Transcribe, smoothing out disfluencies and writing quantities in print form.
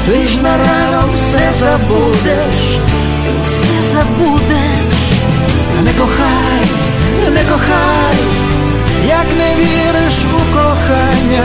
ти ж на ранок все забудеш, ти все забудеш. Не кохай, не кохай, як не віриш у кохання.